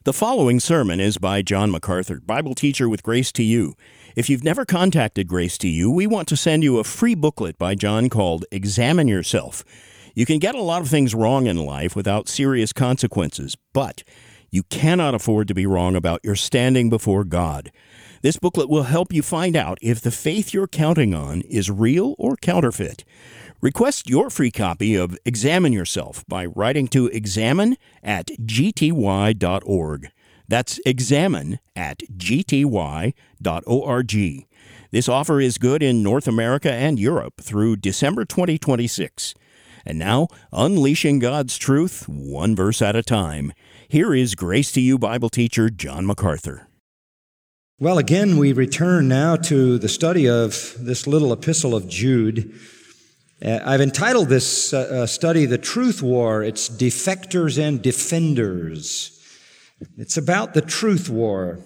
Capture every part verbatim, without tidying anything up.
The following sermon is by John MacArthur, Bible teacher with Grace to You. If you've never contacted Grace to You, we want to send you a free booklet by John called Examine Yourself. You can get a lot of things wrong in life without serious consequences, but you cannot afford to be wrong about your standing before God. This booklet will help you find out if the faith you're counting on is real or counterfeit. Request your free copy of Examine Yourself by writing to examine at g t y dot org. That's examine at g t y dot org. This offer is good in North America and Europe through December twenty twenty-six. And now, unleashing God's truth, one verse at a time. Here is Grace to You Bible teacher John MacArthur. Well, again, we return now to the study of this little epistle of Jude. Uh, I've entitled this uh, uh, study, The Truth War. It's Defectors and Defenders. It's about the truth war.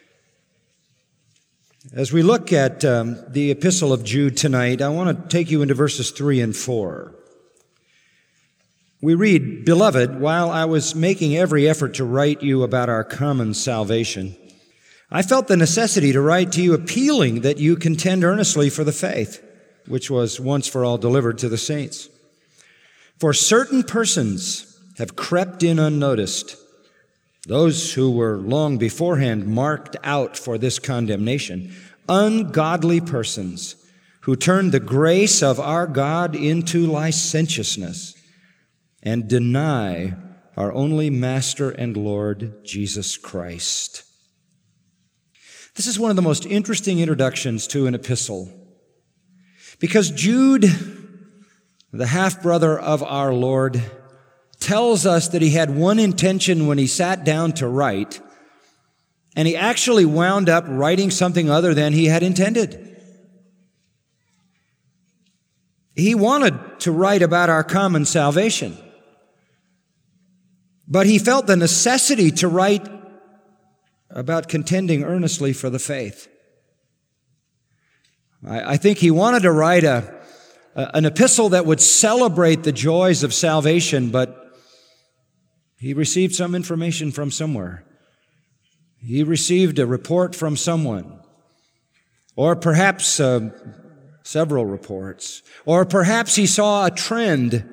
As we look at um, the epistle of Jude tonight, I want to take you into verses three and four. We read, "Beloved, while I was making every effort to write you about our common salvation, I felt the necessity to write to you appealing that you contend earnestly for the faith, which was once for all delivered to the saints. For certain persons have crept in unnoticed, those who were long beforehand marked out for this condemnation, ungodly persons who turned the grace of our God into licentiousness and deny our only Master and Lord, Jesus Christ." This is one of the most interesting introductions to an epistle, because Jude, the half-brother of our Lord, tells us that he had one intention when he sat down to write, and he actually wound up writing something other than he had intended. He wanted to write about our common salvation, but he felt the necessity to write about contending earnestly for the faith. I, I think he wanted to write a, a, an epistle that would celebrate the joys of salvation, but he received some information from somewhere. He received a report from someone, or perhaps uh, several reports, or perhaps he saw a trend,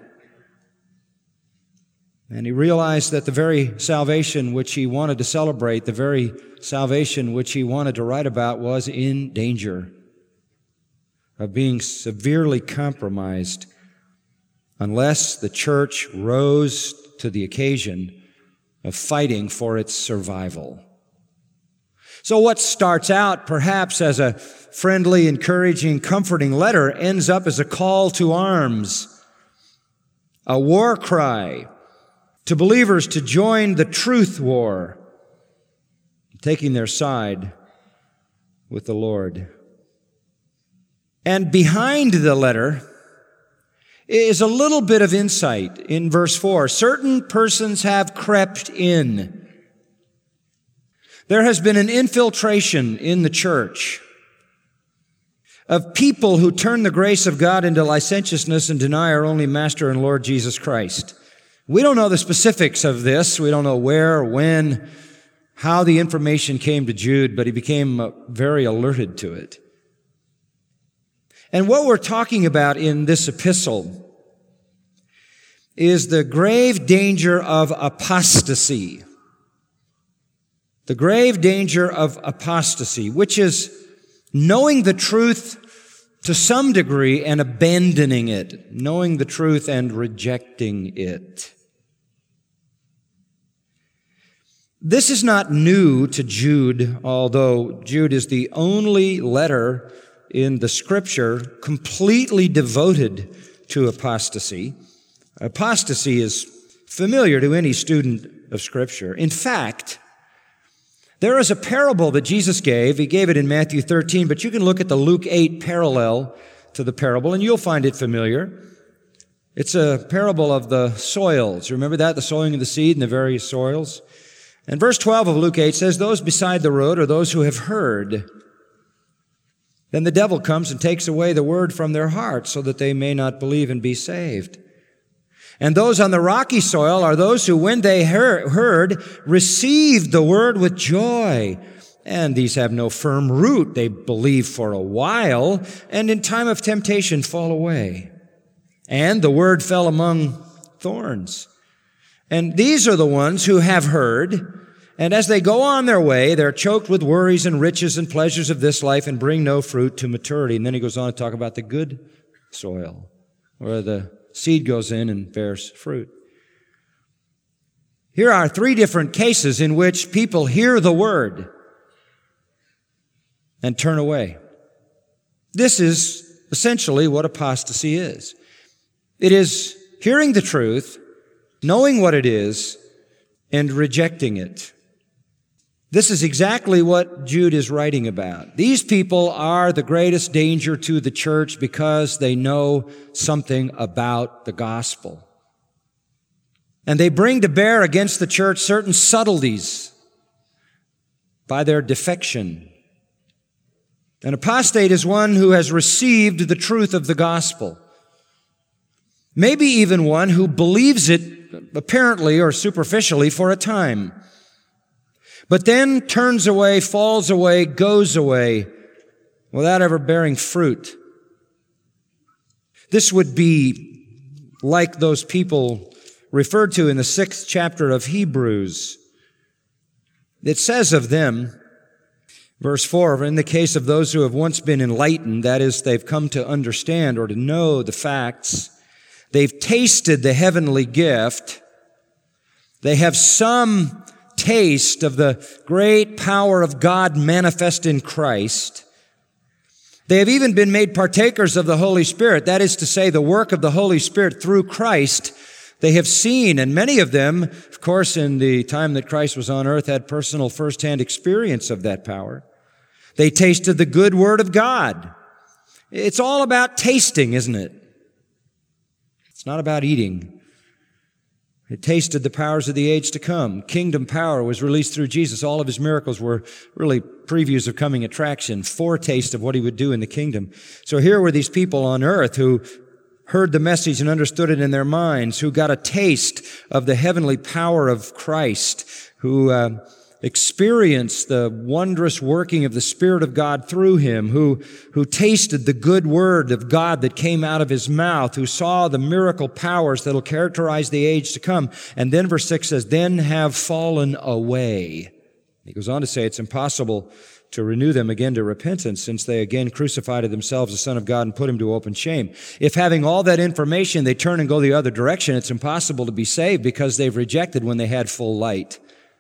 and he realized that the very salvation which he wanted to celebrate, the very salvation which he wanted to write about, was in danger of being severely compromised unless the church rose to the occasion of fighting for its survival. So what starts out perhaps as a friendly, encouraging, comforting letter ends up as a call to arms, a war cry to believers to join the truth war, taking their side with the Lord. And behind the letter is a little bit of insight in verse four. Certain persons have crept in. There has been an infiltration in the church of people who turn the grace of God into licentiousness and deny our only Master and Lord Jesus Christ. We don't know the specifics of this. We don't know where, when, how the information came to Jude, but he became very alerted to it. And what we're talking about in this epistle is the grave danger of apostasy. The grave danger of apostasy, which is knowing the truth to some degree and abandoning it, knowing the truth and rejecting it. This is not new to Jude, although Jude is the only letter in the Scripture completely devoted to apostasy. Apostasy is familiar to any student of Scripture. In fact, there is a parable that Jesus gave. He gave it in Matthew thirteen, but you can look at the Luke eight parallel to the parable, and you'll find it familiar. It's a parable of the soils. Remember that? The sowing of the seed and the various soils. And verse twelve of Luke eight says, "Those beside the road are those who have heard. Then the devil comes and takes away the word from their hearts so that they may not believe and be saved. And those on the rocky soil are those who, when they heard, heard, received the word with joy. And these have no firm root. They believe for a while, and in time of temptation fall away. And the word fell among thorns. And these are the ones who have heard, and as they go on their way, they're choked with worries and riches and pleasures of this life and bring no fruit to maturity. And then he goes on to talk about the good soil, where the seed goes in and bears fruit. Here are three different cases in which people hear the word and turn away. This is essentially what apostasy is. It is hearing the truth, knowing what it is, and rejecting it. This is exactly what Jude is writing about. These people are the greatest danger to the church because they know something about the gospel. And they bring to bear against the church certain subtleties by their defection. An apostate is one who has received the truth of the gospel. Maybe even one who believes it apparently or superficially for a time, but then turns away, falls away, goes away without ever bearing fruit. This would be like those people referred to in the sixth chapter of Hebrews. It says of them, verse four, in the case of those who have once been enlightened, that is, they've come to understand or to know the facts, they've tasted the heavenly gift, they have some taste of the great power of God manifest in Christ. They have even been made partakers of the Holy Spirit, that is to say, the work of the Holy Spirit through Christ. They have seen, and many of them, of course, in the time that Christ was on earth, had personal first-hand experience of that power. They tasted the good word of God. It's all about tasting, isn't it? It's not about eating. It tasted the powers of the age to come. Kingdom power was released through Jesus. All of his miracles were really previews of coming attraction, foretaste of what he would do in the kingdom. So here were these people on earth who heard the message and understood it in their minds, who got a taste of the heavenly power of Christ, who uh, experienced the wondrous working of the Spirit of God through him, who, who tasted the good word of God that came out of his mouth, who saw the miracle powers that will characterize the age to come. And then verse six says, then have fallen away. He goes on to say it's impossible to renew them again to repentance, since they again crucified to themselves the Son of God and put him to open shame. If having all that information, they turn and go the other direction, it's impossible to be saved because they've rejected when they had full light.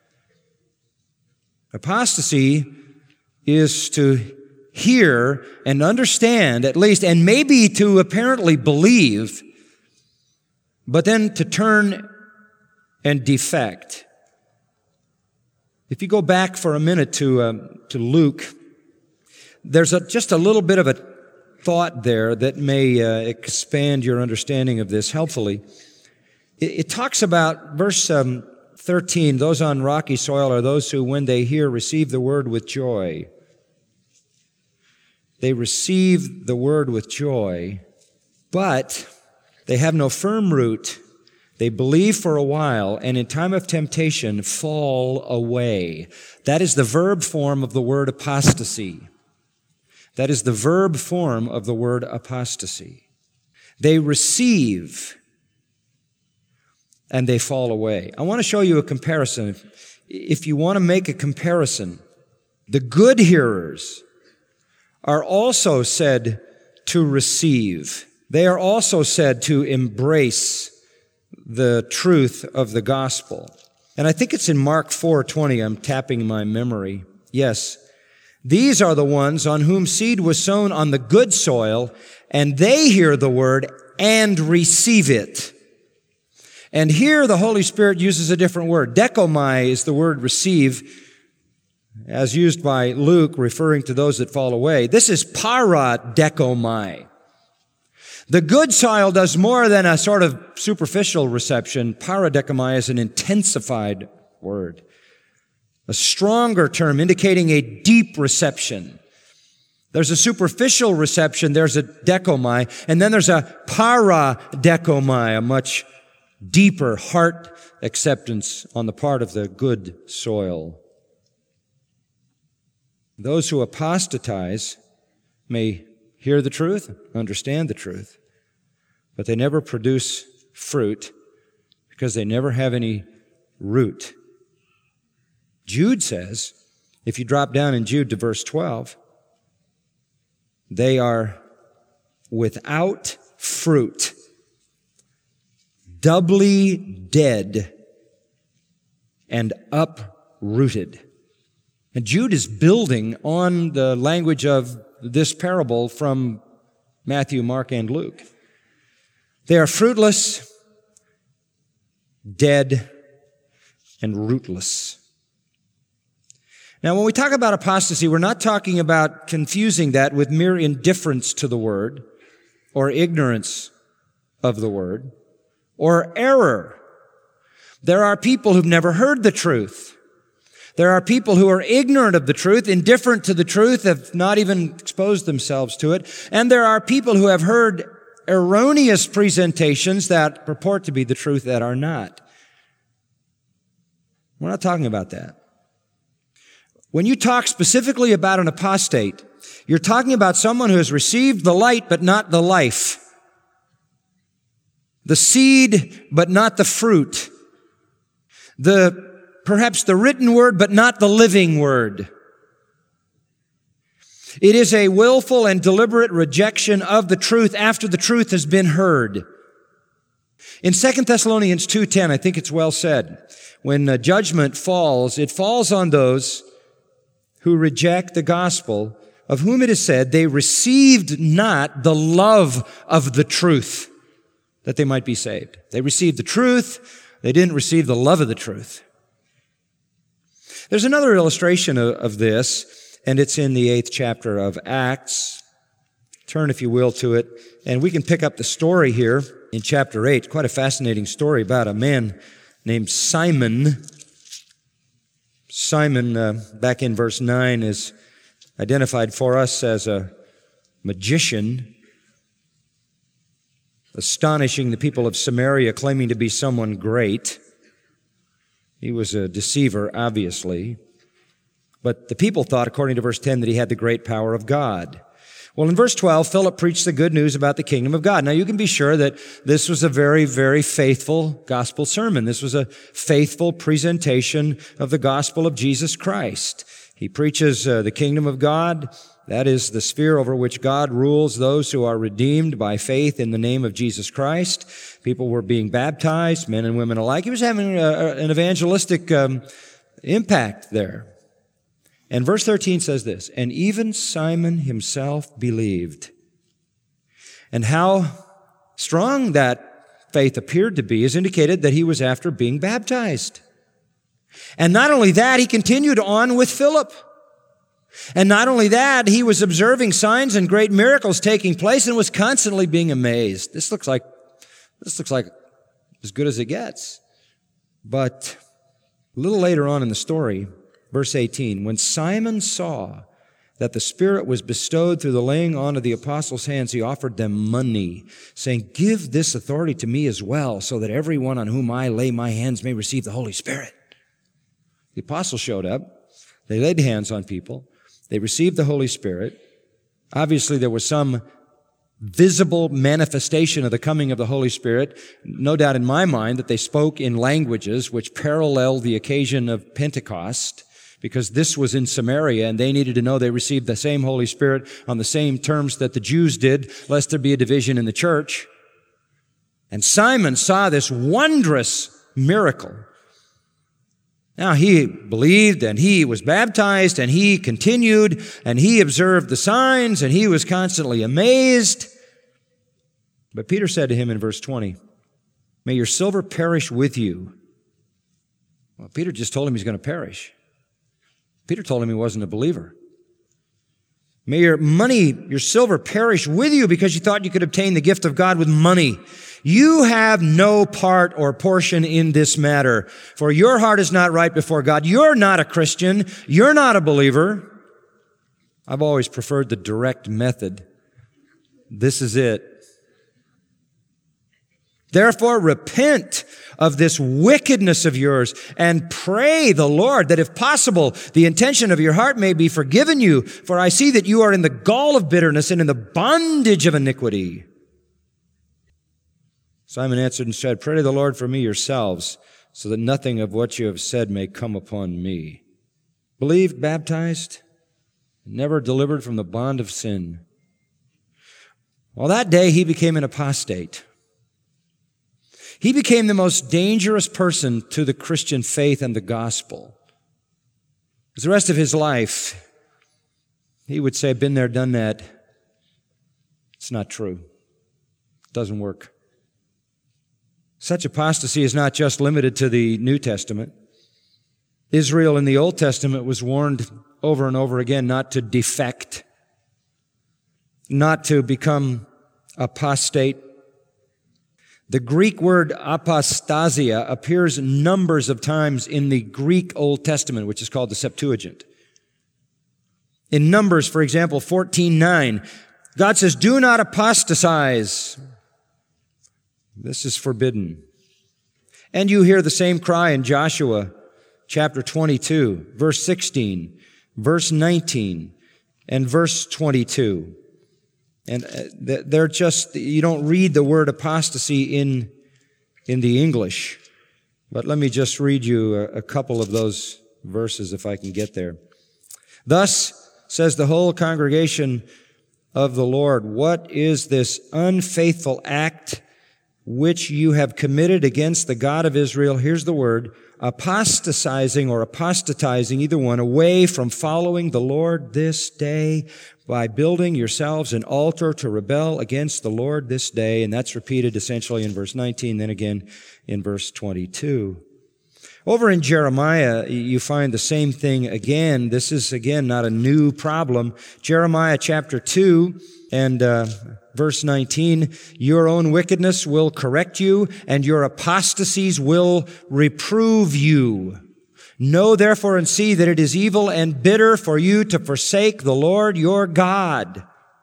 Apostasy is to hear and understand, at least, and maybe to apparently believe, but then to turn and defect. If you go back for a minute to uh, to Luke, there's a, just a little bit of a thought there that may uh, expand your understanding of this helpfully. It, it talks about verse um, thirteen, those on rocky soil are those who, when they hear, receive the word with joy. They receive the word with joy, but they have no firm root. They believe for a while, and in time of temptation fall away. That is the verb form of the word apostasy. That is the verb form of the word apostasy. They receive, and they fall away. I want to show you a comparison. If you want to make a comparison, the good hearers are also said to receive. They are also said to embrace the truth of the gospel. And I think it's in Mark four twenty. I'm tapping my memory. Yes. These are the ones on whom seed was sown on the good soil, and they hear the word and receive it. And here the Holy Spirit uses a different word. Dekomai is the word receive, as used by Luke, referring to those that fall away. This is paradekomai. The good soil does more than a sort of superficial reception. Paradekomai is an intensified word, a stronger term indicating a deep reception. There's a superficial reception, there's a dekomai, and then there's a paradekomai, a much deeper heart acceptance on the part of the good soil. Those who apostatize may hear the truth, understand the truth, but they never produce fruit because they never have any root. Jude says, if you drop down in Jude to verse twelve, they are without fruit, doubly dead, and uprooted. And Jude is building on the language of this parable from Matthew, Mark, and Luke. They are fruitless, dead, and rootless. Now, when we talk about apostasy, we're not talking about confusing that with mere indifference to the word, or ignorance of the word, or error. There are people who've never heard the truth. There are people who are ignorant of the truth, indifferent to the truth, have not even exposed themselves to it. And there are people who have heard erroneous presentations that purport to be the truth that are not. We're not talking about that. When you talk specifically about an apostate, you're talking about someone who has received the light but not the life, the seed but not the fruit, the perhaps the written word but not the living word. It is a willful and deliberate rejection of the truth after the truth has been heard. In Second Thessalonians two ten, I think it's well said, when uh, judgment falls, it falls on those who reject the gospel, of whom it is said, they received not the love of the truth, that they might be saved. They received the truth, they didn't receive the love of the truth. There's another illustration of, of this, and it's in the eighth chapter of Acts. Turn, if you will, to it, and we can pick up the story here in chapter eight. Quite a fascinating story about a man named Simon. Simon, uh, back in verse nine, is identified for us as a magician, astonishing the people of Samaria, claiming to be someone great. He was a deceiver, obviously. But the people thought, according to verse ten, that he had the great power of God. Well, in verse twelve, Philip preached the good news about the kingdom of God. Now, you can be sure that this was a very, very faithful gospel sermon. This was a faithful presentation of the gospel of Jesus Christ. He preaches uh, the kingdom of God. That is the sphere over which God rules those who are redeemed by faith in the name of Jesus Christ. People were being baptized, men and women alike. He was having a, an evangelistic um, impact there. And verse thirteen says this, and even Simon himself believed. And how strong that faith appeared to be is indicated that he was after being baptized. And not only that, he continued on with Philip. And not only that, he was observing signs and great miracles taking place and was constantly being amazed. This looks like, this looks like as good as it gets. But a little later on in the story, verse eighteen, when Simon saw that the Spirit was bestowed through the laying on of the apostles' hands, he offered them money, saying, give this authority to me as well, so that everyone on whom I lay my hands may receive the Holy Spirit. The apostles showed up. They laid hands on people. They received the Holy Spirit. Obviously, there was some visible manifestation of the coming of the Holy Spirit. No doubt in my mind that they spoke in languages which paralleled the occasion of Pentecost, because this was in Samaria and they needed to know they received the same Holy Spirit on the same terms that the Jews did, lest there be a division in the church. And Simon saw this wondrous miracle. Now, he believed and he was baptized and he continued and he observed the signs and he was constantly amazed. But Peter said to him in verse twenty, may your silver perish with you. Well, Peter just told him he's going to perish. Peter told him he wasn't a believer. May your money, your silver perish with you because you thought you could obtain the gift of God with money. You have no part or portion in this matter, for your heart is not right before God. You're not a Christian. You're not a believer. I've always preferred the direct method. This is it. Therefore, repent of this wickedness of yours and pray the Lord that if possible, the intention of your heart may be forgiven you. For I see that you are in the gall of bitterness and in the bondage of iniquity. Simon answered and said, pray to the Lord for me yourselves, so that nothing of what you have said may come upon me. Believed, baptized, never delivered from the bond of sin. Well, that day he became an apostate. He became the most dangerous person to the Christian faith and the gospel. Because the rest of his life, he would say, been there, done that. It's not true. It doesn't work. Such apostasy is not just limited to the New Testament. Israel in the Old Testament was warned over and over again not to defect, not to become apostate. The Greek word apostasia appears numbers of times in the Greek Old Testament, which is called the Septuagint. In Numbers, for example, fourteen nine, God says, do not apostatize. This is forbidden. And you hear the same cry in Joshua chapter twenty-two, verse sixteen, verse nineteen, and verse twenty-two. And they're just, you don't read the word apostasy in, in the English. But let me just read you a, a couple of those verses if I can get there. Thus says the whole congregation of the Lord, what is this unfaithful act which you have committed against the God of Israel? Here's the word, apostatizing or apostatizing, either one, away from following the Lord this day by building yourselves an altar to rebel against the Lord this day. And that's repeated essentially in verse nineteen, then again in verse twenty-two. Over in Jeremiah, you find the same thing again. This is, again, not a new problem. Jeremiah chapter two and uh, verse nineteen, your own wickedness will correct you, and your apostasies will reprove you. Know therefore and see that it is evil and bitter for you to forsake the Lord your God.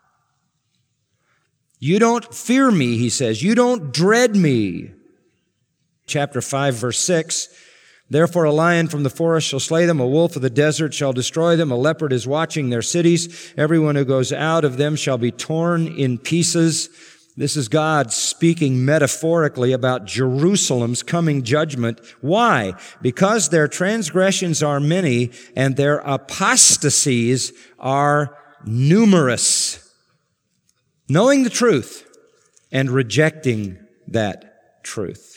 You don't fear me, he says. You don't dread me. Chapter five, verse six, therefore a lion from the forest shall slay them, a wolf of the desert shall destroy them, a leopard is watching their cities. Everyone who goes out of them shall be torn in pieces. This is God speaking metaphorically about Jerusalem's coming judgment. Why? Because their transgressions are many and their apostasies are numerous. Knowing the truth and rejecting that truth.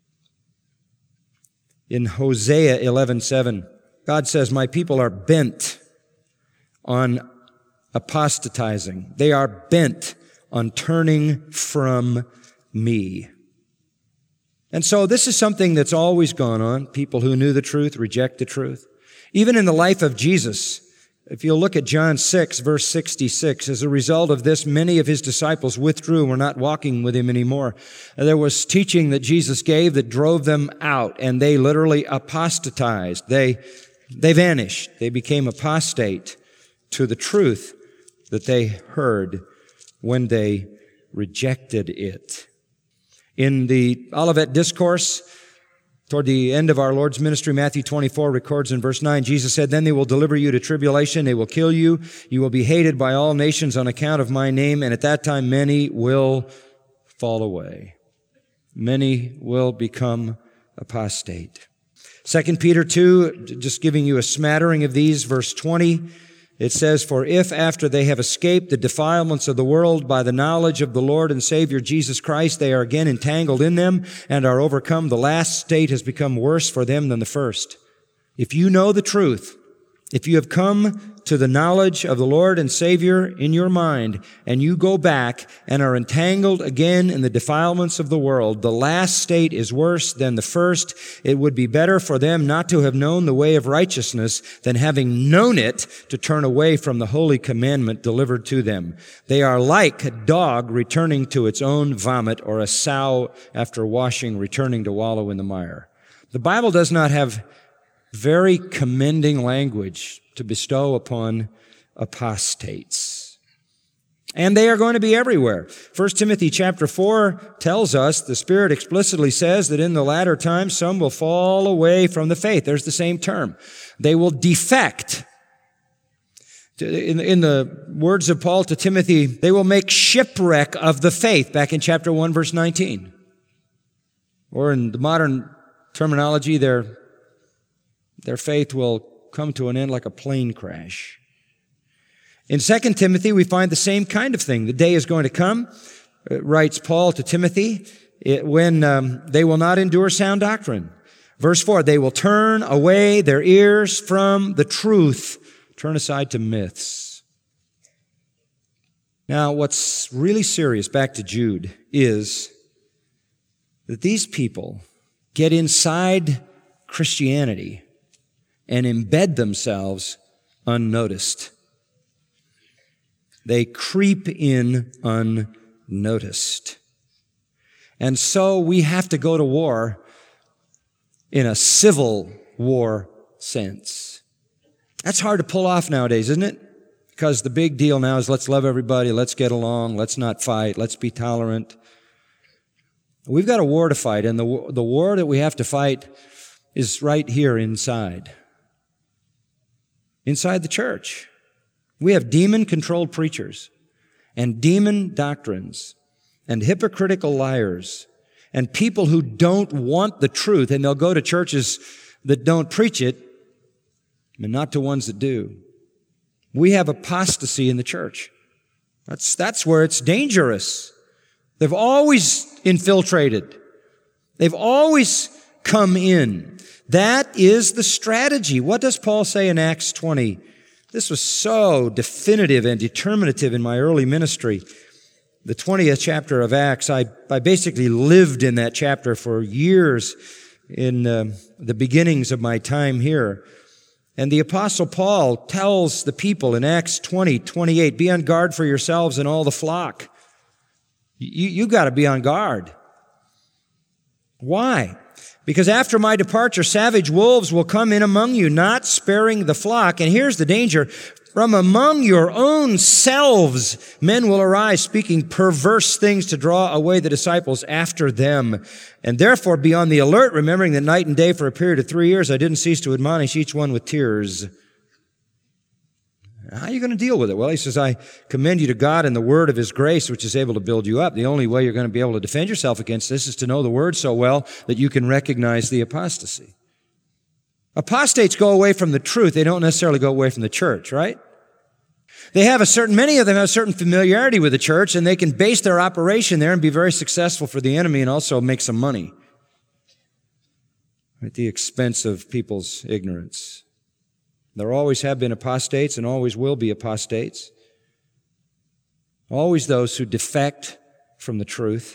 In Hosea eleven seven, God says, my people are bent on apostatizing. They are bent on turning from me. And so this is something that's always gone on. People who knew the truth reject the truth. Even in the life of Jesus, if you'll look at John six, verse sixty-six, as a result of this, many of his disciples withdrew and were not walking with him anymore. There was teaching that Jesus gave that drove them out, and they literally apostatized. They, they vanished. They became apostate to the truth that they heard when they rejected it. In the Olivet Discourse, toward the end of our Lord's ministry, Matthew twenty-four records in verse nine, Jesus said, then they will deliver you to tribulation, they will kill you, you will be hated by all nations on account of my name, and at that time many will fall away. Many will become apostate. Second Peter two, just giving you a smattering of these, verse twenty, it says, for if after they have escaped the defilements of the world by the knowledge of the Lord and Savior Jesus Christ, they are again entangled in them and are overcome, the last state has become worse for them than the first. If you know the truth, if you have come to the knowledge of the Lord and Savior in your mind, and you go back and are entangled again in the defilements of the world, the last state is worse than the first. It would be better for them not to have known the way of righteousness than having known it to turn away from the holy commandment delivered to them. They are like a dog returning to its own vomit, or a sow after washing returning to wallow in the mire. The Bible does not have very commending language to bestow upon apostates. And they are going to be everywhere. First Timothy chapter four tells us, the Spirit explicitly says that in the latter times some will fall away from the faith. There's the same term. They will defect. In, in the words of Paul to Timothy, they will make shipwreck of the faith, back in chapter one, verse nineteen. Or in the modern terminology, their, their faith will come to an end like a plane crash. In Second Timothy, we find the same kind of thing. The day is going to come, uh, writes Paul to Timothy, it, when um, they will not endure sound doctrine. Verse four, they will turn away their ears from the truth, turn aside to myths. Now, what's really serious, back to Jude, is that these people get inside Christianity and embed themselves unnoticed. They creep in unnoticed. And so we have to go to war in a civil war sense. That's hard to pull off nowadays, isn't it? Because the big deal now is let's love everybody, let's get along, let's not fight, let's be tolerant. We've got a war to fight, and the, the war that we have to fight is right here inside. Inside the church. We have demon-controlled preachers and demon doctrines and hypocritical liars and people who don't want the truth, and they'll go to churches that don't preach it and not to ones that do. We have apostasy in the church. That's, that's where it's dangerous. They've always infiltrated. They've always come in. That is the strategy. What does Paul say in Acts twenty? This was so definitive and determinative in my early ministry. The twentieth chapter of Acts, I, I basically lived in that chapter for years in uh, the beginnings of my time here. And the Apostle Paul tells the people in Acts twenty, twenty-eight, be on guard for yourselves and all the flock. You, you got to be on guard. Why? Because after my departure, savage wolves will come in among you, not sparing the flock. And here's the danger. From among your own selves, men will arise speaking perverse things to draw away the disciples after them. And therefore be on the alert, remembering that night and day for a period of three years I didn't cease to admonish each one with tears. How are you going to deal with it? Well, he says, I commend you to God and the word of his grace, which is able to build you up. The only way you're going to be able to defend yourself against this is to know the word so well that you can recognize the apostasy. Apostates go away from the truth. They don't necessarily go away from the church, right? They have a certain, many of them have a certain familiarity with the church, and they can base their operation there and be very successful for the enemy and also make some money at the expense of people's ignorance. There always have been apostates and always will be apostates. Always those who defect from the truth.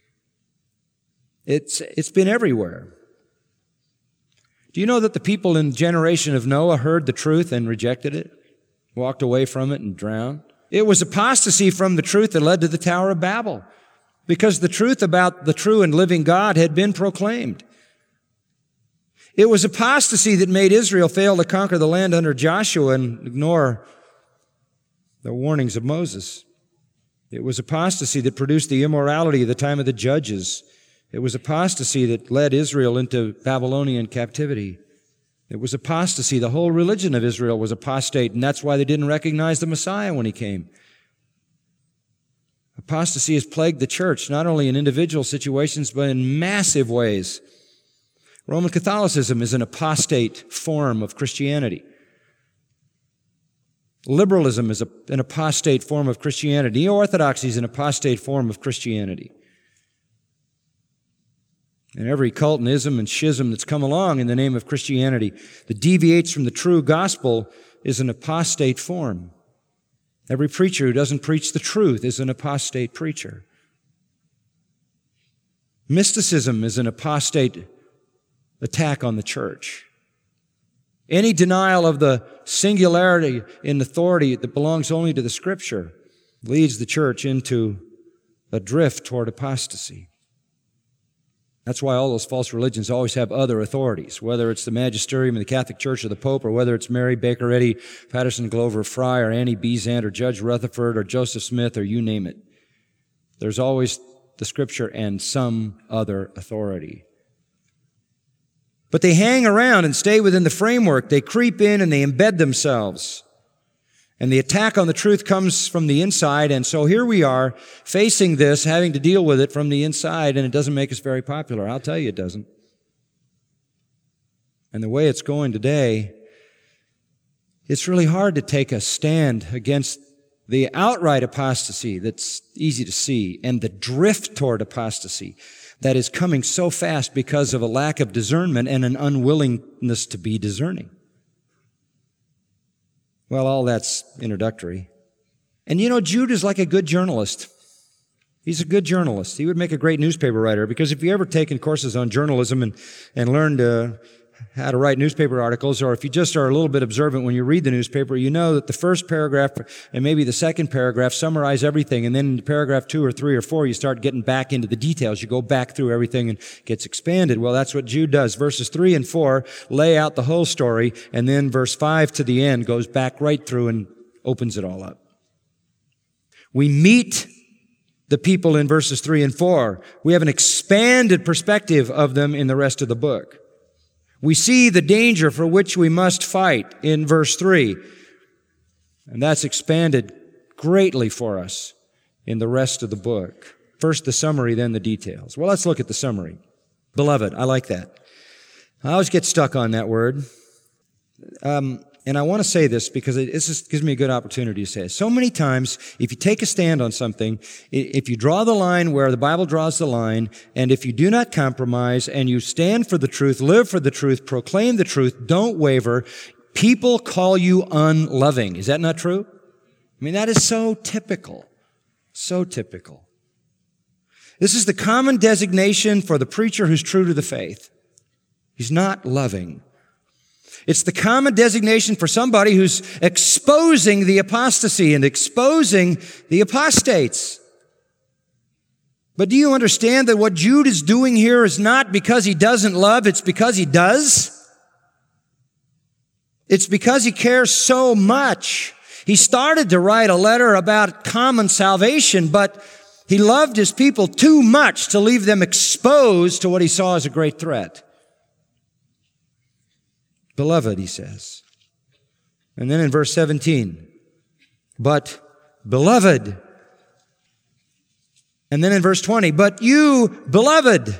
It's, it's been everywhere. Do you know that the people in the generation of Noah heard the truth and rejected it? Walked away from it and drowned? It was apostasy from the truth that led to the Tower of Babel, because the truth about the true and living God had been proclaimed. It was apostasy that made Israel fail to conquer the land under Joshua and ignore the warnings of Moses. It was apostasy that produced the immorality of the time of the judges. It was apostasy that led Israel into Babylonian captivity. It was apostasy. The whole religion of Israel was apostate, and that's why they didn't recognize the Messiah when he came. Apostasy has plagued the church, not only in individual situations, but in massive ways. Roman Catholicism is an apostate form of Christianity. Liberalism is a, an apostate form of Christianity. Neo-Orthodoxy is an apostate form of Christianity. And every cult and ism and schism that's come along in the name of Christianity that deviates from the true gospel is an apostate form. Every preacher who doesn't preach the truth is an apostate preacher. Mysticism is an apostate attack on the church. Any denial of the singularity in authority that belongs only to the Scripture leads the church into a drift toward apostasy. That's why all those false religions always have other authorities, whether it's the magisterium of the Catholic Church or the Pope, or whether it's Mary Baker Eddy, Patterson Glover Fry, or Annie Besant, or Judge Rutherford, or Joseph Smith, or you name it. There's always the Scripture and some other authority. But they hang around and stay within the framework. They creep in and they embed themselves. And the attack on the truth comes from the inside, and so here we are facing this, having to deal with it from the inside, and it doesn't make us very popular. I'll tell you it doesn't. And the way it's going today, it's really hard to take a stand against the outright apostasy that's easy to see, and the drift toward apostasy that is coming so fast because of a lack of discernment and an unwillingness to be discerning. Well, all that's introductory. And you know, Jude is like a good journalist. He's a good journalist. He would make a great newspaper writer, because if you ever taken courses on journalism and, and learned uh, how to write newspaper articles, or if you just are a little bit observant when you read the newspaper, you know that the first paragraph and maybe the second paragraph summarize everything, and then in paragraph two or three or four, you start getting back into the details. You go back through everything and it gets expanded. Well, that's what Jude does. Verses three and four lay out the whole story, and then verse five to the end goes back right through and opens it all up. We meet the people in verses three and four. We have an expanded perspective of them in the rest of the book. We see the danger for which we must fight in verse three. And that's expanded greatly for us in the rest of the book. First the summary, then the details. Well, let's look at the summary. Beloved, I like that. I always get stuck on that word. Um, and I want to say this because it just gives me a good opportunity to say it. So many times, if you take a stand on something, if you draw the line where the Bible draws the line, and if you do not compromise, and you stand for the truth, live for the truth, proclaim the truth, don't waver, people call you unloving. Is that not true? I mean, that is so typical. So typical. This is the common designation for the preacher who's true to the faith. He's not loving. It's the common designation for somebody who's exposing the apostasy and exposing the apostates. But do you understand that what Jude is doing here is not because he doesn't love, it's because he does? It's because he cares so much. He started to write a letter about common salvation, but he loved his people too much to leave them exposed to what he saw as a great threat. Beloved, he says. And then in verse seventeen, but beloved. And then in verse twenty, but you, beloved.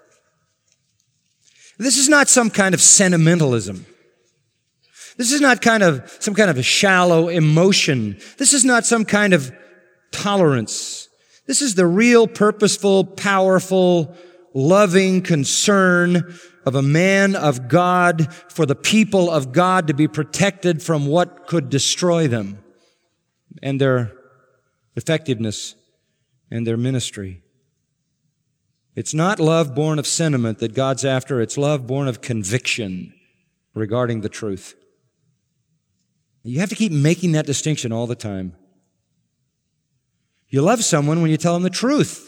This is not some kind of sentimentalism. This is not kind of some kind of a shallow emotion. This is not some kind of tolerance. This is the real, purposeful, powerful, loving concern of a man of God for the people of God to be protected from what could destroy them and their effectiveness and their ministry. It's not love born of sentiment that God's after. It's love born of conviction regarding the truth. You have to keep making that distinction all the time. You love someone when you tell them the truth.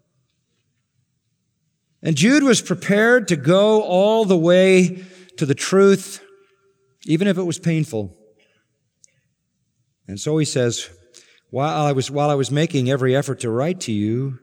And Jude was prepared to go all the way to the truth, even if it was painful. And so he says, while I was, while I was making every effort to write to you,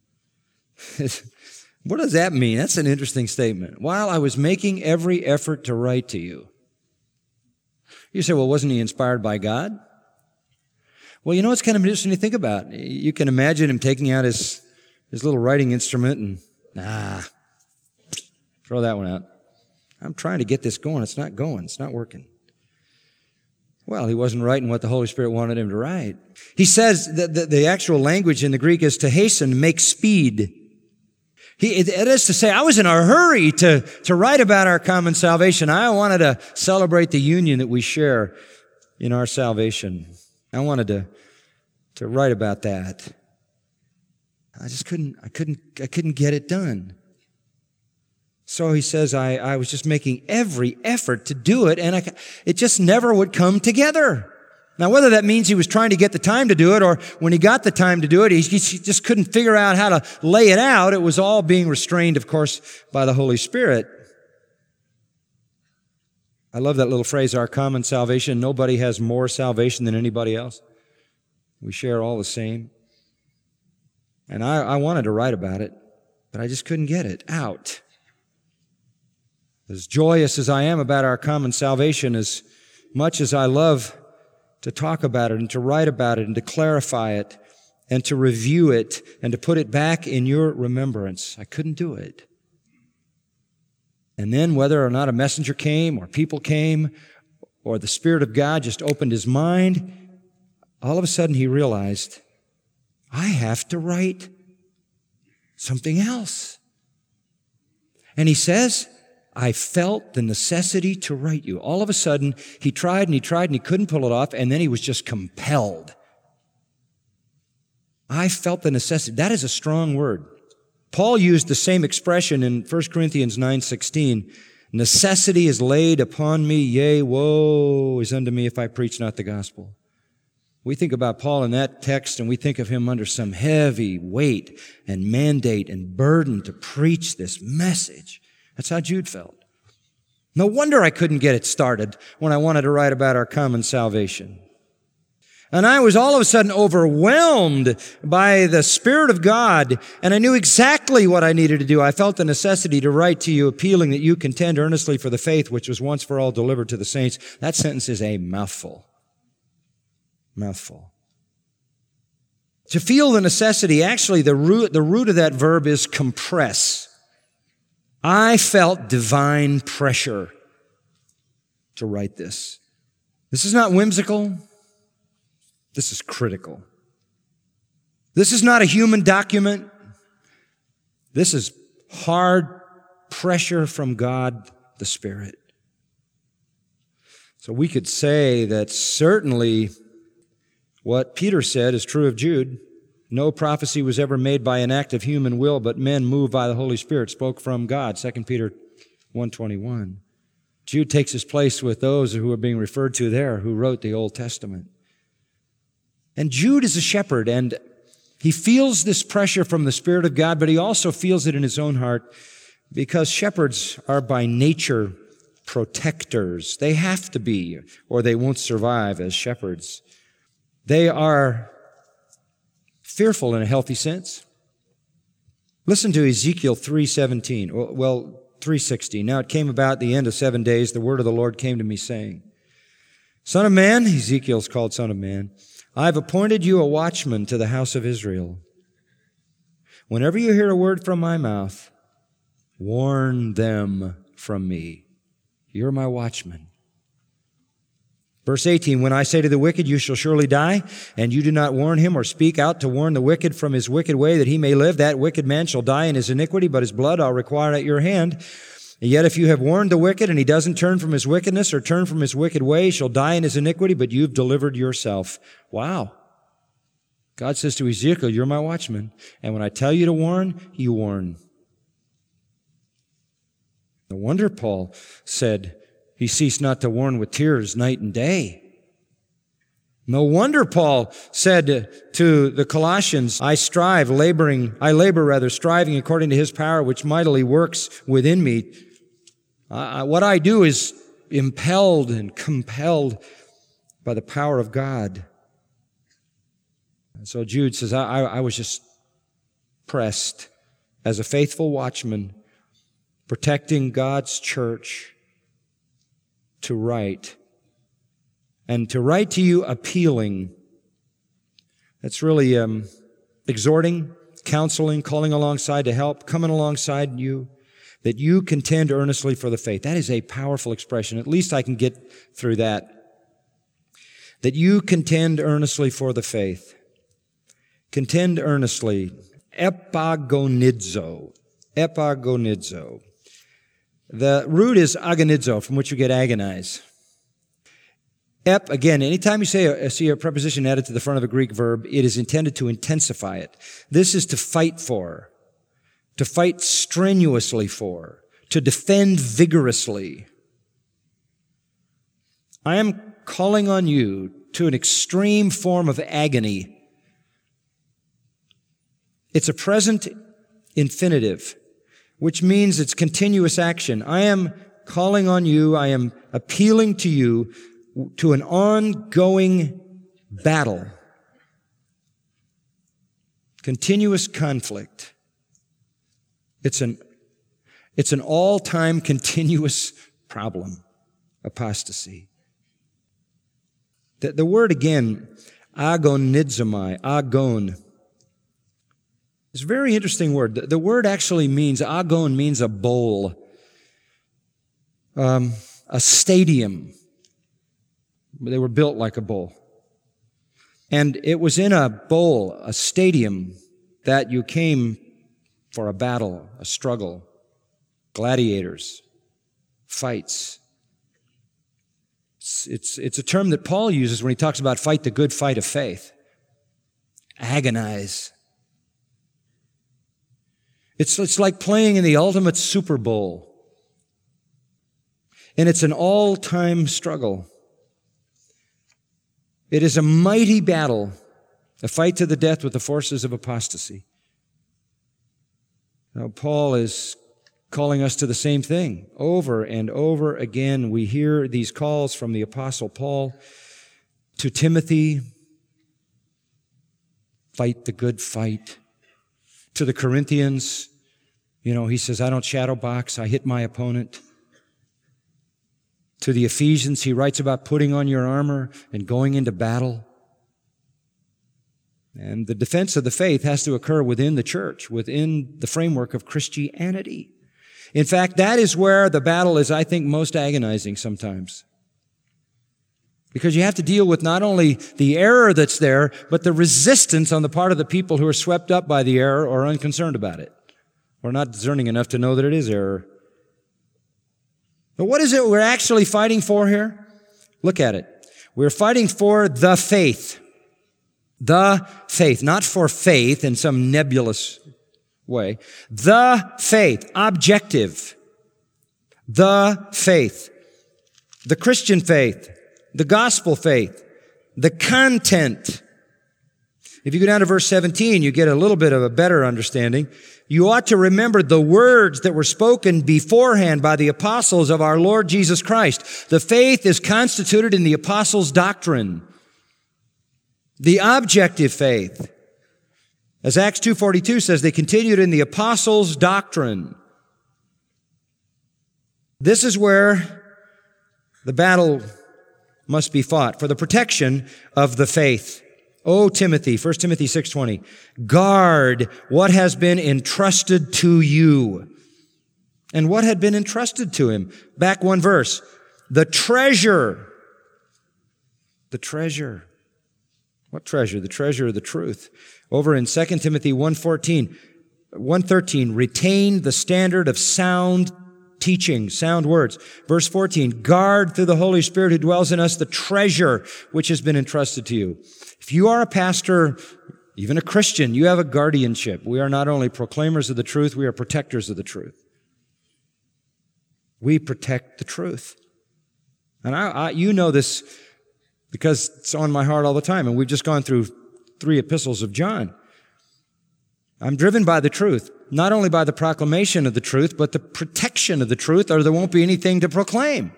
what does that mean? That's an interesting statement. While I was making every effort to write to you. You say, well, wasn't he inspired by God? Well, you know, it's kind of interesting to think about. You can imagine him taking out his, his little writing instrument and Nah, throw that one out. I'm trying to get this going. It's not going. It's not working. Well, he wasn't writing what the Holy Spirit wanted him to write. He says that the, the actual language in the Greek is to hasten, make speed. He, it, it is to say, I was in a hurry to, to write about our common salvation. I wanted to celebrate the union that we share in our salvation. I wanted to, to write about that. I just couldn't, I couldn't, I couldn't get it done. So he says, I, I was just making every effort to do it, and I, it just never would come together. Now, whether that means he was trying to get the time to do it, or when he got the time to do it, he, he just couldn't figure out how to lay it out. It was all being restrained, of course, by the Holy Spirit. I love that little phrase, our common salvation. Nobody has more salvation than anybody else. We share all the same. And I, I wanted to write about it, but I just couldn't get it out. As joyous as I am about our common salvation, as much as I love to talk about it and to write about it and to clarify it and to review it and to put it back in your remembrance, I couldn't do it. And then whether or not a messenger came or people came or the Spirit of God just opened his mind, all of a sudden he realized, I have to write something else. And he says, I felt the necessity to write you. All of a sudden, he tried and he tried and he couldn't pull it off, and then he was just compelled. I felt the necessity. That is a strong word. Paul used the same expression in First Corinthians nine sixteen. Necessity is laid upon me, yea, woe is unto me if I preach not the gospel. We think about Paul in that text, and we think of him under some heavy weight and mandate and burden to preach this message. That's how Jude felt. No wonder I couldn't get it started when I wanted to write about our common salvation. And I was all of a sudden overwhelmed by the Spirit of God, and I knew exactly what I needed to do. I felt the necessity to write to you, appealing that you contend earnestly for the faith which was once for all delivered to the saints. That sentence is a mouthful. Mouthful. To feel the necessity, actually the root, the root of that verb is compress. I felt divine pressure to write this. This is not whimsical. This is critical. This is not a human document. This is hard pressure from God the Spirit. So we could say that certainly what Peter said is true of Jude. No prophecy was ever made by an act of human will, but men moved by the Holy Spirit spoke from God, Second Peter one twenty-one. Jude takes his place with those who are being referred to there, who wrote the Old Testament. And Jude is a shepherd, and he feels this pressure from the Spirit of God, but he also feels it in his own heart because shepherds are by nature protectors. They have to be, or they won't survive as shepherds. They are fearful in a healthy sense. Listen to Ezekiel three seventeen. Well, three sixteen. Now it came about at the end of seven days, the word of the Lord came to me saying, Son of man, Ezekiel's called son of man, I've appointed you a watchman to the house of Israel. Whenever you hear a word from my mouth, warn them from me. You're my watchman. Verse eighteen, when I say to the wicked, you shall surely die, and you do not warn him or speak out to warn the wicked from his wicked way that he may live, that wicked man shall die in his iniquity, but his blood I'll require at your hand. And yet if you have warned the wicked and he doesn't turn from his wickedness or turn from his wicked way, he shall die in his iniquity, but you've delivered yourself. Wow. God says to Ezekiel, you're my watchman. And when I tell you to warn, you warn. No wonder Paul said, he ceased not to warn with tears night and day. No wonder Paul said to the Colossians, I strive, laboring, I labor rather, striving according to his power, which mightily works within me. Uh, what I do is impelled and compelled by the power of God. And so Jude says, I, I, I was just pressed as a faithful watchman, protecting God's church, to write. And to write to you appealing. That's really um, exhorting, counseling, calling alongside to help, coming alongside you, that you contend earnestly for the faith. That is a powerful expression. At least I can get through that. That you contend earnestly for the faith. Contend earnestly. Epagonizo. Epagonizo. The root is agonizo, from which you get agonize. Ep, again, anytime you say a, see a preposition added to the front of a Greek verb, it is intended to intensify it. This is to fight for, to fight strenuously for, to defend vigorously. I am calling on you to an extreme form of agony. It's a present infinitive, which means it's continuous action. I am calling on you, I am appealing to you to an ongoing battle, continuous conflict. It's an, it's an all-time continuous problem, apostasy. The, the word again, agonizomai, agon, it's a very interesting word. The, the word actually means, agon means a bowl, um, a stadium. They were built like a bowl. And it was in a bowl, a stadium, that you came for a battle, a struggle, gladiators, fights. It's, it's, it's a term that Paul uses when he talks about fight the good fight of faith. Agonize. It's, it's like playing in the ultimate Super Bowl. And it's an all-time struggle. It is a mighty battle, a fight to the death with the forces of apostasy. Now, Paul is calling us to the same thing. Over and over again, we hear these calls from the Apostle Paul to Timothy, fight the good fight. To the Corinthians, you know, he says, I don't shadow box, I hit my opponent. To the Ephesians, he writes about putting on your armor and going into battle. And the defense of the faith has to occur within the church, within the framework of Christianity. In fact, that is where the battle is, I think, most agonizing sometimes. Because you have to deal with not only the error that's there, but the resistance on the part of the people who are swept up by the error or unconcerned about it, or not discerning enough to know that it is error. But what is it we're actually fighting for here? Look at it. We're fighting for the faith. The faith. Not for faith in some nebulous way. The faith. Objective. The faith. The Christian faith. The gospel faith. The content. If you go down to verse seventeen, you get a little bit of a better understanding. You ought to remember the words that were spoken beforehand by the apostles of our Lord Jesus Christ. The faith is constituted in the apostles' doctrine. The objective faith. As Acts two forty-two says, they continued in the apostles' doctrine. This is where the battle must be fought for the protection of the faith. O Timothy, First Timothy six twenty, guard what has been entrusted to you. And what had been entrusted to him? Back one verse. The treasure. The treasure. What treasure? The treasure of the truth. Over in Second Timothy one fourteen, one thirteen, retain the standard of sound teaching, sound words. Verse fourteen, guard through the Holy Spirit who dwells in us the treasure which has been entrusted to you. If you are a pastor, even a Christian, you have a guardianship. We are not only proclaimers of the truth, we are protectors of the truth. We protect the truth. And I, I, you know this because it's on my heart all the time, and we've just gone through three epistles of John. I'm driven by the truth, not only by the proclamation of the truth, but the protection of the truth, or there won't be anything to proclaim.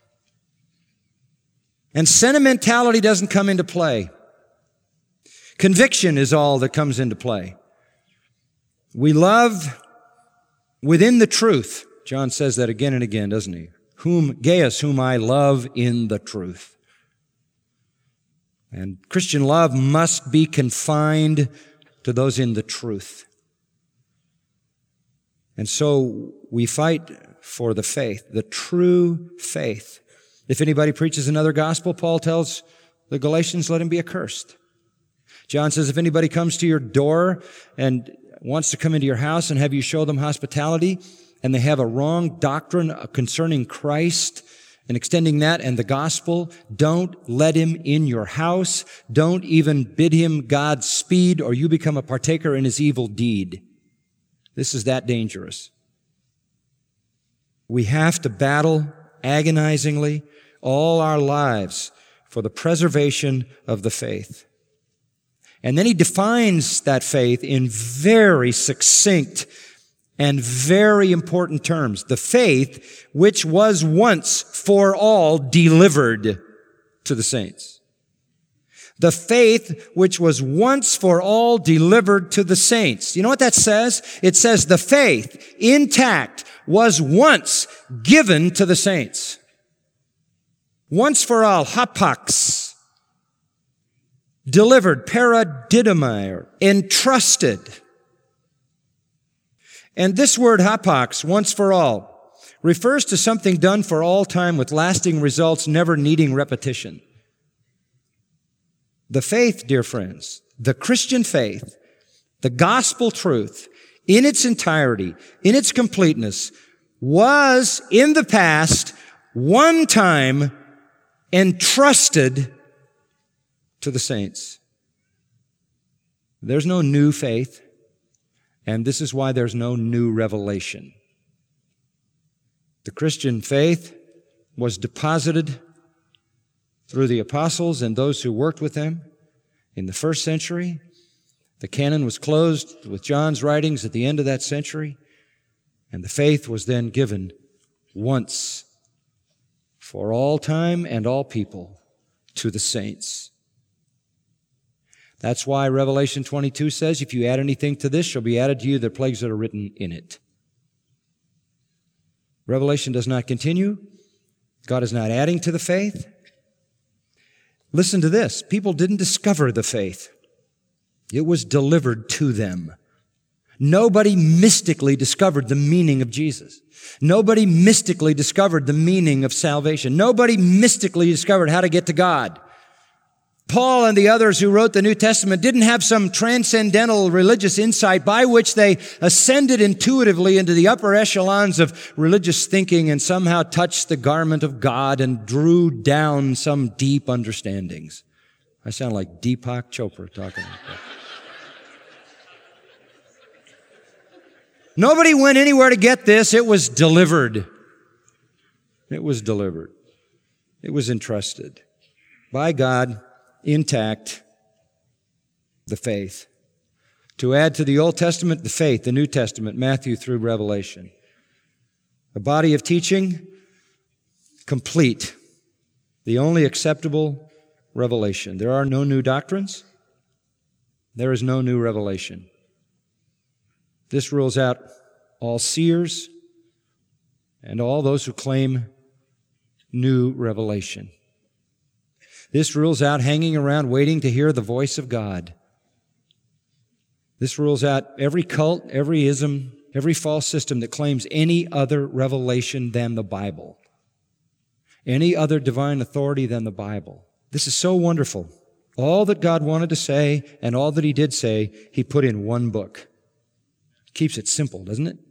And sentimentality doesn't come into play. Conviction is all that comes into play. We love within the truth. John says that again and again, doesn't he? Whom, Gaius, whom I love in the truth. And Christian love must be confined to those in the truth. And so we fight for the faith, the true faith. If anybody preaches another gospel, Paul tells the Galatians, let him be accursed. John says, if anybody comes to your door and wants to come into your house and have you show them hospitality, and they have a wrong doctrine concerning Christ and extending that and the gospel, don't let him in your house. Don't even bid him Godspeed, or you become a partaker in his evil deed. This is that dangerous. We have to battle agonizingly all our lives for the preservation of the faith. And then he defines that faith in very succinct and very important terms. The faith which was once for all delivered to the saints. The faith which was once for all delivered to the saints. You know what that says? It says the faith, intact, was once given to the saints. Once for all, hapax. Delivered, paradidomai, entrusted. And this word hapax, once for all, refers to something done for all time with lasting results, never needing repetition. The faith, dear friends, the Christian faith, the gospel truth, in its entirety, in its completeness, was in the past, one time, entrusted to the saints. There's no new faith, and this is why there's no new revelation. The Christian faith was deposited through the apostles and those who worked with them in the first century. The canon was closed with John's writings at the end of that century, and the faith was then given once for all time and all people to the saints. That's why Revelation twenty-two says, if you add anything to this, shall be added to you the plagues that are written in it. Revelation does not continue. God is not adding to the faith. Listen to this. People didn't discover the faith. It was delivered to them. Nobody mystically discovered the meaning of Jesus. Nobody mystically discovered the meaning of salvation. Nobody mystically discovered how to get to God. Paul and the others who wrote the New Testament didn't have some transcendental religious insight by which they ascended intuitively into the upper echelons of religious thinking and somehow touched the garment of God and drew down some deep understandings. I sound like Deepak Chopra talking like that. Nobody went anywhere to get this. It was delivered. It was delivered. It was entrusted by God, intact, the faith. To add to the Old Testament, the faith, the New Testament, Matthew through Revelation. A body of teaching, complete. The only acceptable revelation. There are no new doctrines. There is no new revelation. This rules out all seers and all those who claim new revelation. This rules out hanging around waiting to hear the voice of God. This rules out every cult, every ism, every false system that claims any other revelation than the Bible, any other divine authority than the Bible. This is so wonderful. All that God wanted to say and all that He did say, He put in one book. Keeps it simple, doesn't it?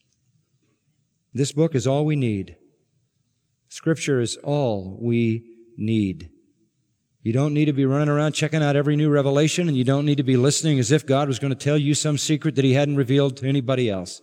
This book is all we need. Scripture is all we need. You don't need to be running around checking out every new revelation, and you don't need to be listening as if God was going to tell you some secret that He hadn't revealed to anybody else.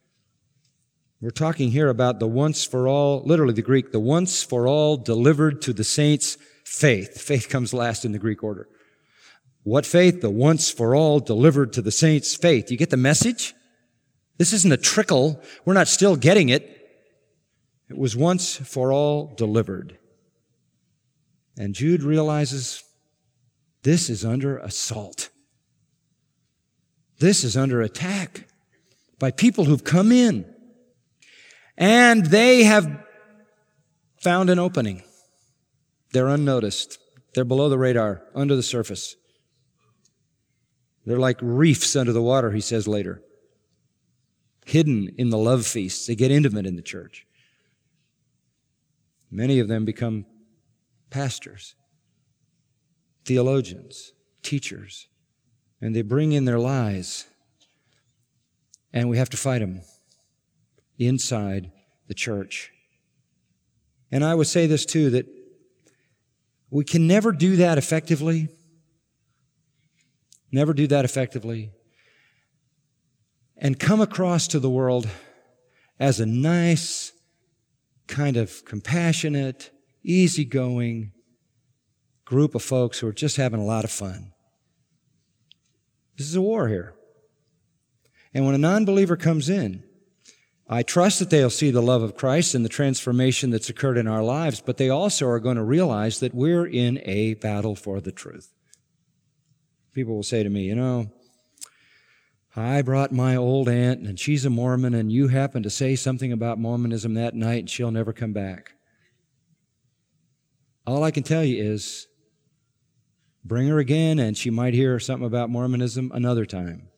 We're talking here about the once for all, literally the Greek, the once for all delivered to the saints faith. Faith comes last in the Greek order. What faith? The once for all delivered to the saints faith. You get the message? This isn't a trickle. We're not still getting it. It was once for all delivered. And Jude realizes this is under assault. This is under attack by people who've come in. And they have found an opening. They're unnoticed. They're below the radar, under the surface. They're like reefs under the water, he says later. Hidden in the love feasts. They get intimate in the church. Many of them become pastors, theologians, teachers, and they bring in their lies, and we have to fight them inside the church. And I would say this too, that we can never do that effectively, never do that effectively, and come across to the world as a nice, kind of compassionate, easygoing, group of folks who are just having a lot of fun. This is a war here. And when a non-believer comes in, I trust that they'll see the love of Christ and the transformation that's occurred in our lives, but they also are going to realize that we're in a battle for the truth. People will say to me, you know, I brought my old aunt, and she's a Mormon, and you happened to say something about Mormonism that night, and she'll never come back. All I can tell you is, bring her again, and she might hear something about Mormonism another time.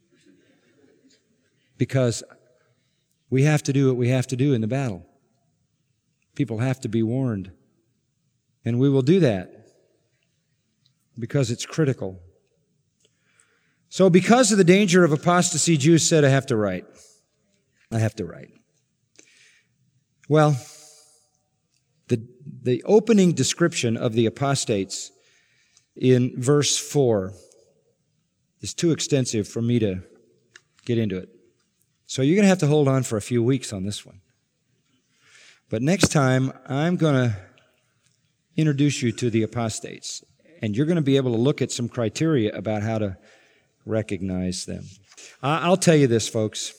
Because we have to do what we have to do in the battle. People have to be warned. And we will do that because it's critical. So because of the danger of apostasy, Jews said, I have to write. I have to write. Well, the, the opening description of the apostates in verse four is too extensive for me to get into it. So you're going to have to hold on for a few weeks on this one. But next time, I'm going to introduce you to the apostates, and you're going to be able to look at some criteria about how to recognize them. I'll tell you this, folks.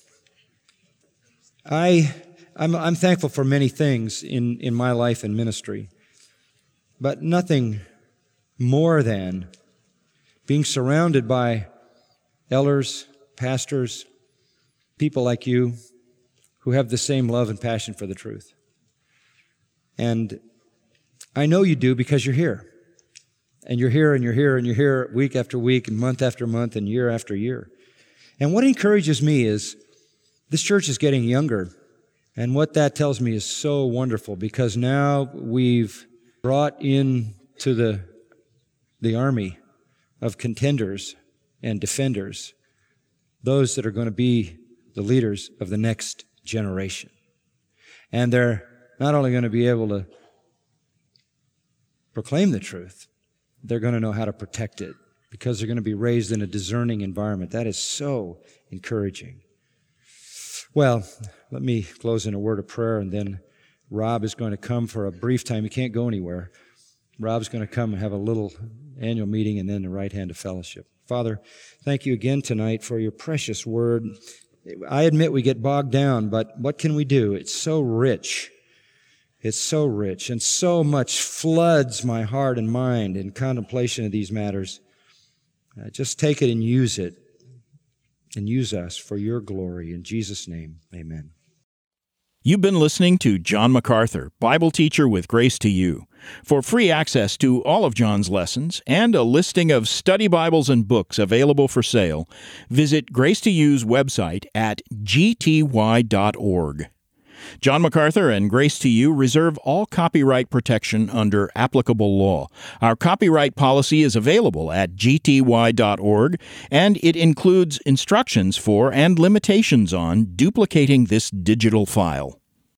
I, I'm, I'm thankful for many things in, in my life and ministry, but nothing more than being surrounded by elders, pastors, people like you who have the same love and passion for the truth. And I know you do because you're here. And you're here and you're here and you're here week after week and month after month and year after year. And what encourages me is this church is getting younger. And what that tells me is so wonderful, because now we've brought in to the, the army of contenders and defenders those that are going to be the leaders of the next generation. And they're not only going to be able to proclaim the truth, they're going to know how to protect it, because they're going to be raised in a discerning environment. That is so encouraging. Well, let me close in a word of prayer, and then Rob is going to come for a brief time. He can't go anywhere. Rob's going to come and have a little annual meeting and then the right hand of fellowship. Father, thank you again tonight for your precious word. I admit we get bogged down, but what can we do? It's so rich. It's so rich, and so much floods my heart and mind in contemplation of these matters. Uh, just take it and use it, and use us for your glory. In Jesus' name, amen. You've been listening to John MacArthur, Bible teacher with Grace to You. For free access to all of John's lessons and a listing of study Bibles and books available for sale, visit Grace to You's website at g t y dot org. John MacArthur and Grace to You reserve all copyright protection under applicable law. Our copyright policy is available at g t y dot org, and it includes instructions for and limitations on duplicating this digital file.